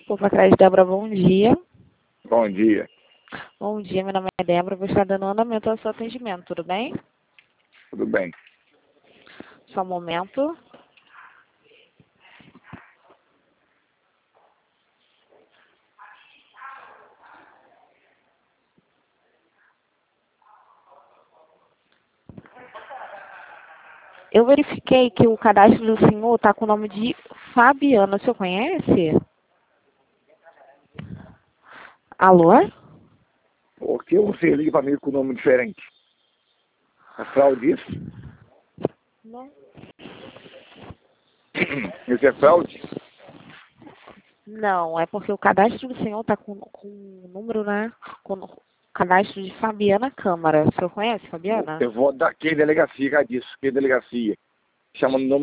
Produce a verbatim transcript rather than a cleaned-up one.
Desculpa, atrás, Débora, bom dia. Bom dia. Bom dia, meu nome é Débora, vou estar dando andamento ao seu atendimento, tudo bem? Tudo bem. Só um momento. Eu verifiquei que o cadastro do senhor está com o nome de Fabiana, o senhor conhece? Alô? Por que você liga para mim com nome diferente? É fraude isso? Não. Isso é fraude? Não, é porque o cadastro do senhor está com, com o número, né? Com o cadastro de Fabiana Câmara. O senhor conhece, Fabiana? Eu vou dar que delegacia, que disso? Que delegacia? Chama no nome